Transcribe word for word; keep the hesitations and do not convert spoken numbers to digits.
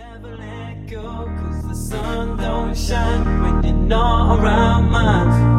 Never let go, 'cause the sun don't shine when you're not around mine.